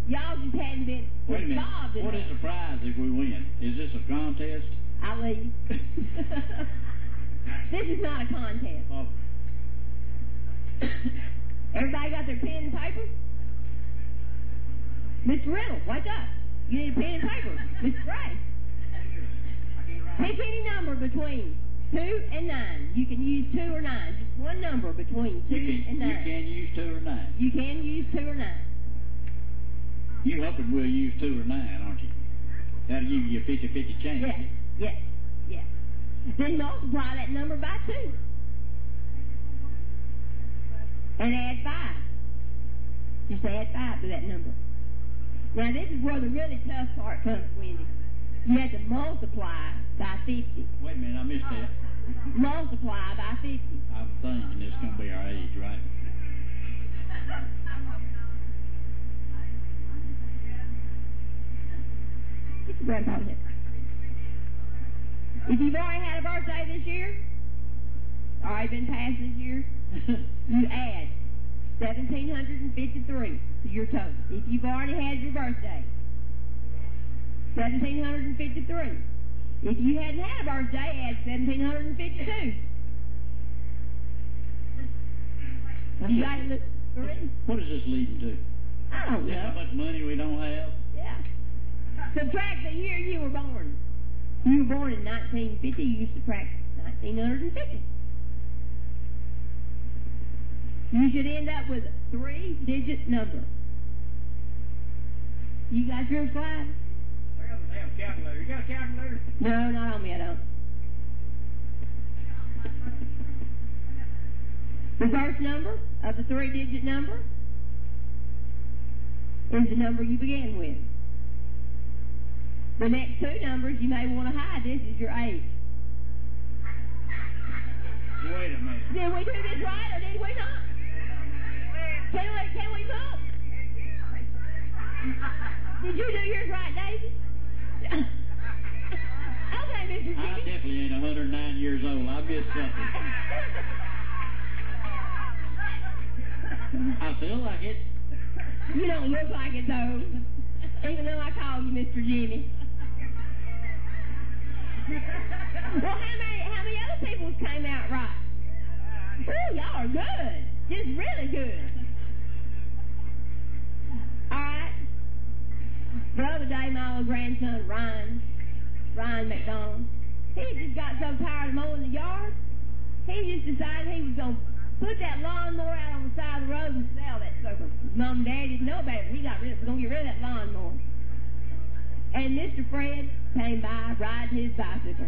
Y'all just hadn't been Wait a minute. involved in What is the prize if we win? Is this a contest? I'll leave. This is not a contest. Oh. Everybody got their pen and paper? Mr. Riddle, wake up. You need a pen and paper. Mr. Gray. Pick any number between 2 and 9. You can use 2 or 9. Just one number between 2 and 9. You can use 2 or 9. You can use 2 or 9. You hoping we'll use 2 or 9, aren't you? That'll give you a 50-50 chance. Yes. Then multiply that number by 2. And add 5. Just add 5 to that number. Now this is where the really tough part comes, Wendy. You have to multiply by 50. Wait a minute, I missed that. Multiply by 50. I'm thinking this is going to be our age, right? Get your grandpa here. If you've already had a birthday this year, already been passed this year, you add 1,753 to your total. If you've already had your birthday, 1,753. If you hadn't had a birthday, add 1,752. You got it, Marie? What is this leading to? I don't know. How much money we don't have? Yeah. Subtract the year you were born. You were born in 1950, you subtract 1,950. You should end up with a 3-digit number. You got your slide? Well, they have a calculator. You got a calculator? No, not on me, I don't. The first number of the 3-digit number is the number you began with. The next 2 numbers you may want to hide. This is your age. Wait a minute. Did we do this right or did we not? Can we look? Did you do yours right, David? Okay, Mr. I Jimmy. definitely ain't 109 years old. I missed something. I feel like it. You don't look like it, though. Even though I call you Mr. Jimmy. Well, how many other people came out right? Ooh, y'all are good. Just really good. All right. The other day, my old grandson, Ryan McDonald, he just got so tired of mowing the yard, he just decided he was going to put that lawnmower out on the side of the road and sell that sucker. Mom and Dad didn't know about it. He was going to get rid of that lawnmower. And Mr. Fred came by riding his bicycle.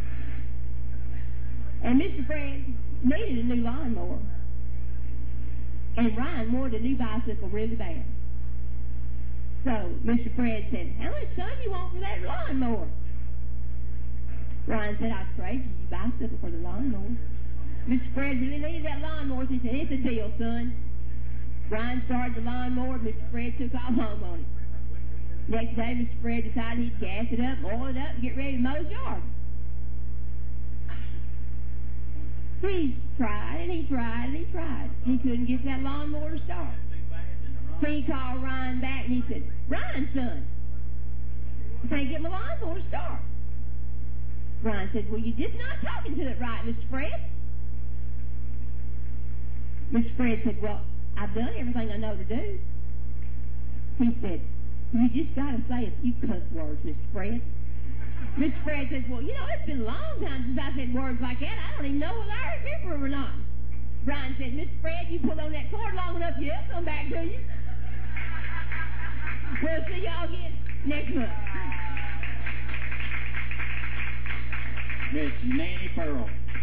And Mr. Fred needed a new lawnmower. And Ryan wanted a new bicycle really bad. So Mr. Fred said, how much son do you want for that lawnmower? Ryan said, I'd trade you your bicycle for the lawnmower. Mr. Fred really needed that lawnmower. So he said, it's a deal, son. Ryan started the lawnmower. Mr. Fred took off home on it. Next day, Mr. Fred decided he'd gas it up, oil it up, and get ready to mow his yard. He tried and he tried and he tried. He couldn't get that lawnmower to start. So he called Ryan back and he said, Ryan, son, I can't get my lawnmower to start. Ryan said, well, you're just not talking to it right, Mr. Fred. Mr. Fred said, well, I've done everything I know to do. He said, you just got to say a few cuss words, Mr. Fred. Mr. Fred says, well, you know, it's been a long time since I said words like that. I don't even know whether I remember them or not. Brian said, Mr. Fred, you pull on that cord long enough, it'll come back to you. We'll see y'all again next month. Miss Nanny Pearl.